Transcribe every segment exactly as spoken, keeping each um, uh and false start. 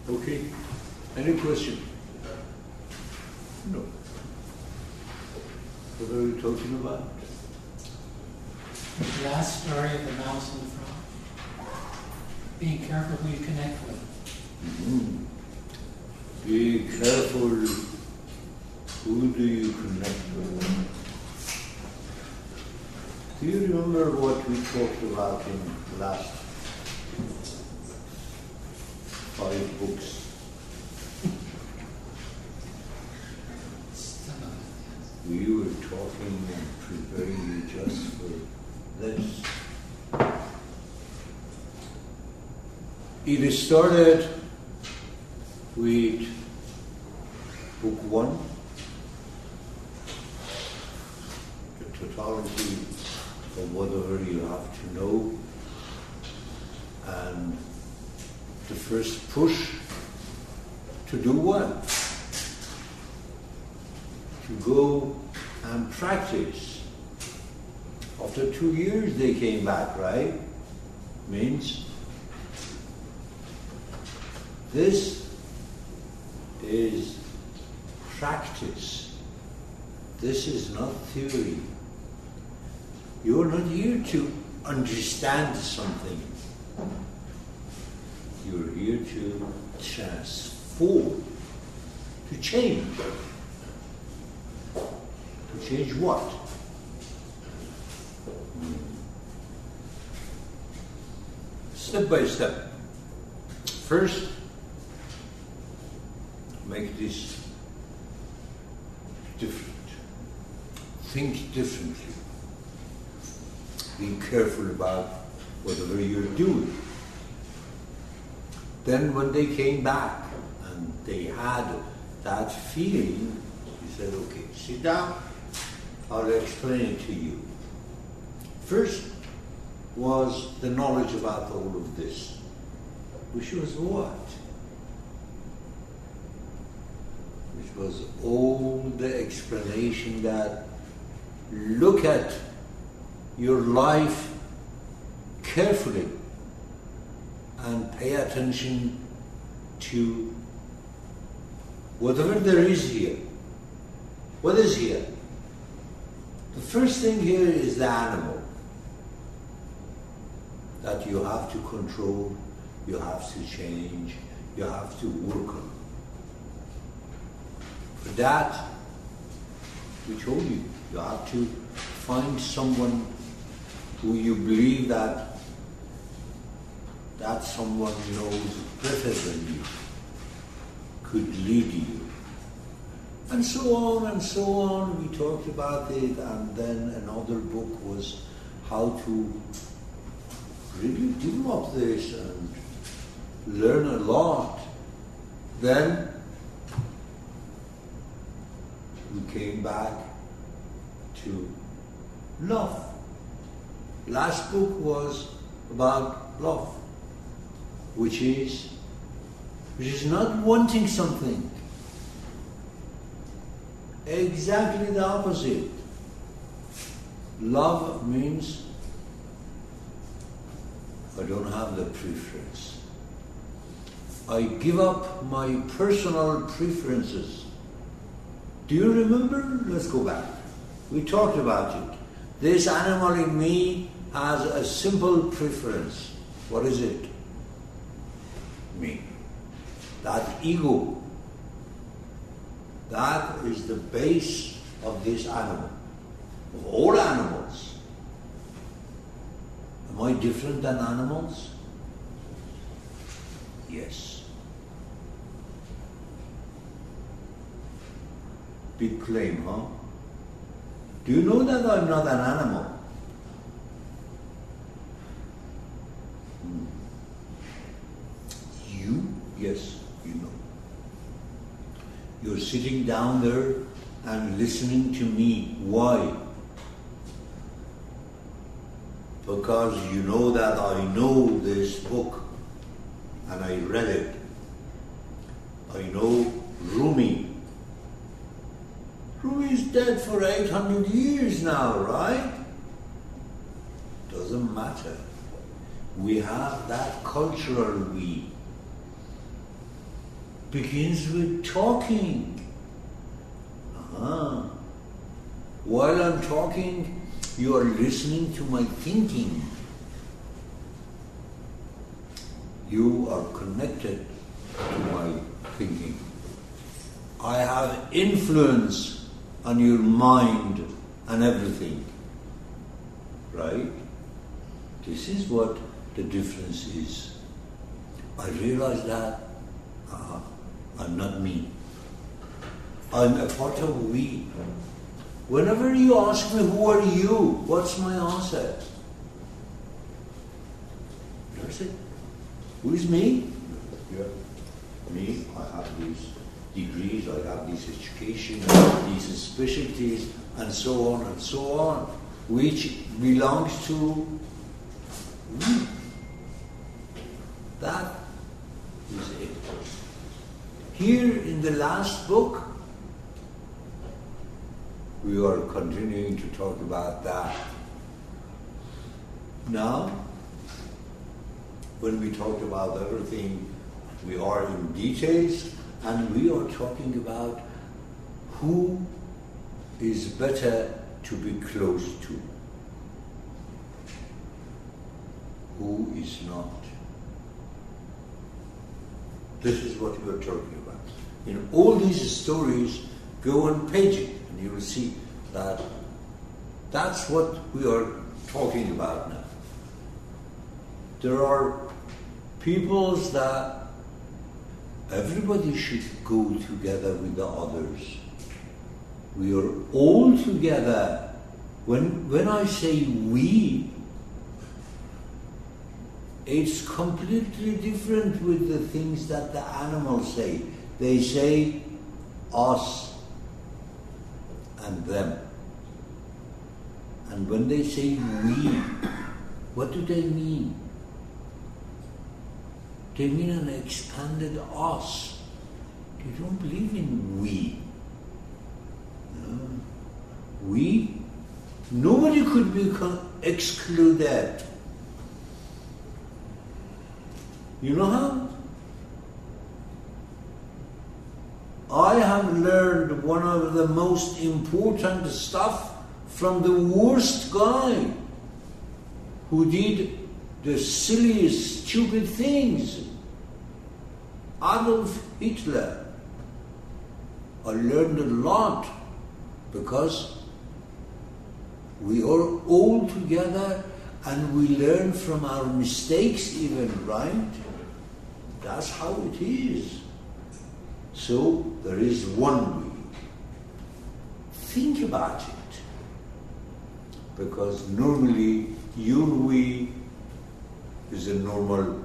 Okay. Any question? No. What are we talking about? The last story of the mouse and the frog. Being careful who you connect with. Mm-hmm. Be careful who do you connect with. Do you remember what we talked about in the last five books? We were talking and preparing you just for this. It started with book one, the totality of whatever you have to know, and the first push to do what? To go and practice. After two years they came back, right? Means this is practice. This is not theory. You're not here to understand something. You're here to transform, to change. To change what? Step by step. First, make this different. Think differently. Be careful about whatever you're doing. Then when they came back and they had that feeling, he said, okay, sit down, I'll explain it to you. First was the knowledge about all of this, which was what? Which was all the explanation that look at your life carefully and pay attention to whatever there is here. What is here? The first thing here is the animal that you have to control, you have to change, you have to work on. For that, we told you, you have to find someone who you believe that that someone knows better than you, could lead you. And so on and so on, we talked about it, and then another book was how to really develop this and learn a lot. Then we came back to love. Last book was about love, which is which is not wanting something. Exactly the opposite. Love means I don't have the preference. I give up my personal preferences. Do you remember? Let's go back. We talked about it. This animal in me has a simple preference. What is it? Me. That ego. That is the base of this animal, of all animals. Am I different than animals? Yes. Big claim, huh? Do you know that I'm not an animal? Hmm. You? Yes, you know. You're sitting down there and listening to me. Why? Because you know that I know this book and I read it. I know Rumi. Rumi is dead for eight hundred years now, right? Doesn't matter. We have that cultural we. begins with talking. Uh-huh. While I'm talking, you are listening to my thinking. You are connected to my thinking. I have influence on your mind and everything. Right? This is what the difference is. I realize that uh, I'm not me. I'm a part of we. Whenever you ask me, who are you? What's my answer? That's it. Who is me? Yeah. Me, I have these degrees, I have this education, I have these specialties, and so on and so on, which belongs to me. That is it. Here in the last book, we are continuing to talk about that. Now, when we talked about everything, we are in details, and we are talking about who is better to be close to, who is not. This is what we are talking about. In all these stories, go and page it, and you will see that that's what we are talking about now. There are peoples that everybody should go together with the others. We are all together. When, when I say we, it's completely different with the things that the animals say. They say us and them. And when they say we, what do they mean? They mean an expanded us. They don't believe in we. No. We, nobody could be excluded. You know how? I have learned one of the most important stuff from the worst guy who did the silliest, stupid things. Adolf Hitler. I learned a lot because we are all together and we learn from our mistakes even, right? That's how it is. So there is one we. Think about it. Because normally you and we is a normal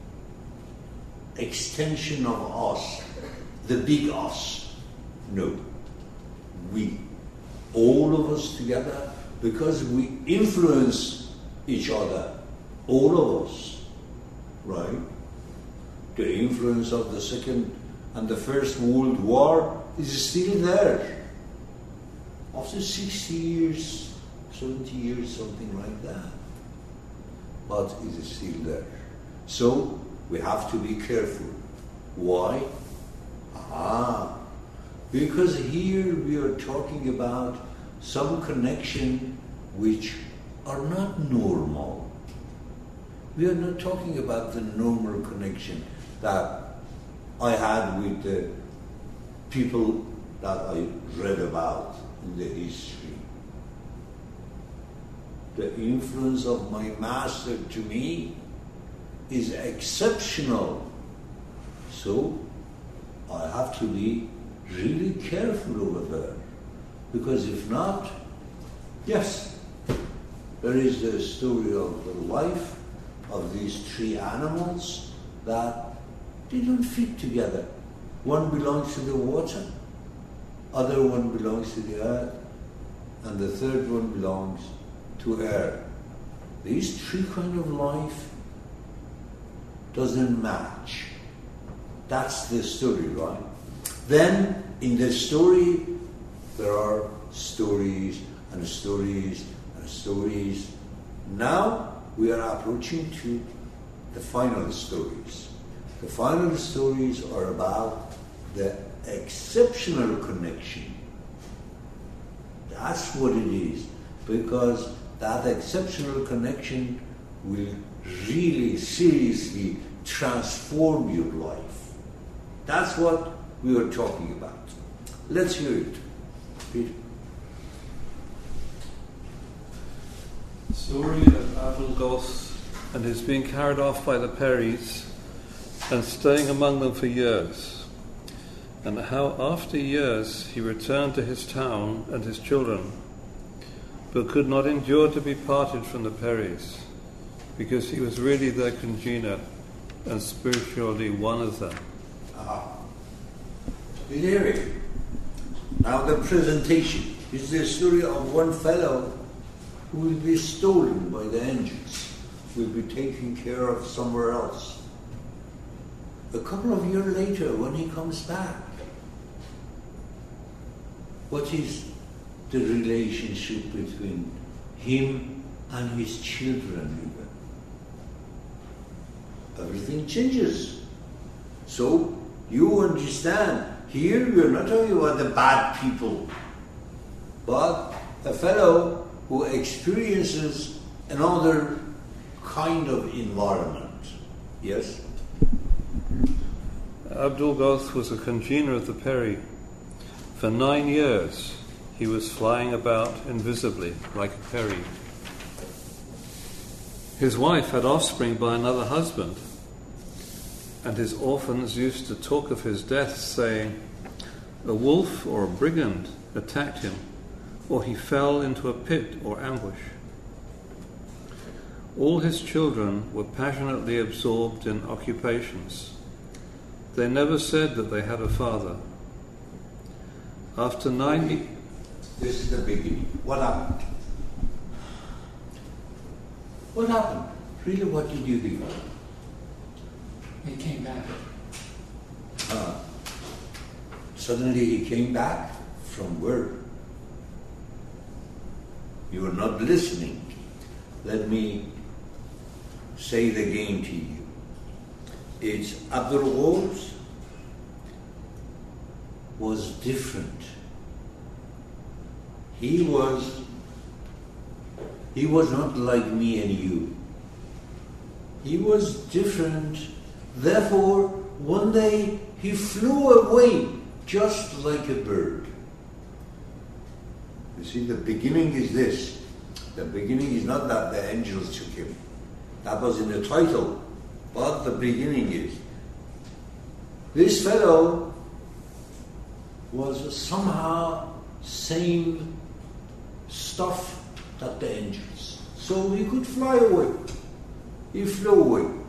extension of us, the big us. No, we, all of us together, because we influence each other, all of us, right? The influence of the Second and the First World War is still there. After sixty years, seventy years, something like that. But it is still there. So we have to be careful. Why? Ah, because here we are talking about some connection which are not normal. We are not talking about the normal connection that I had with the people that I read about in the history. The influence of my master to me is exceptional. So I have to be really careful over there. Because if not, yes, there is the story of the life of these three animals that they don't fit together. One belongs to the water, other one belongs to the earth, and the third one belongs to air. These three kind of life doesn't match. That's the story, right? Then in the story there are stories and stories and stories. Now we are approaching to the final stories. The final stories are about the exceptional connection. That's what it is, because that exceptional connection will really seriously transform your life. That's what we were talking about. Let's hear it. Peter. The story of Abdul Ghaus and his being carried off by the Peris and staying among them for years, and how after years he returned to his town and his children, but could not endure to be parted from the Peris, because he was really their congener and spiritually one of them. Ah. You hear it? Now the presentation is the story of one fellow who will be stolen by the angels, will be taken care of somewhere else. A couple of years later, when he comes back, what is the relationship between him and his children even? Everything changes. So you understand, here we are not talking about the bad people, but a fellow who experiences another kind of environment. Yes? Abdul Ghaus was a congener of the Peri. For nine years he was flying about invisibly like a Peri. His wife had offspring by another husband, and his orphans used to talk of his death, saying, a wolf or a brigand attacked him, or he fell into a pit or ambush. All his children were passionately absorbed in occupations. They never said that they had a father. After ninety... This is the beginning. What happened? What happened? Really, what did you do? He came back. Uh, suddenly he came back from where? You were not listening. Let me say it again to you. It's Abdul Ghaus was different. He was he was not like me and you. He was different. Therefore, one day he flew away just like a bird. You see, the beginning is this. The beginning is not that the angels took him. That was in the title. But the beginning is, this fellow was somehow same stuff that the angels. So he could fly away. He flew away.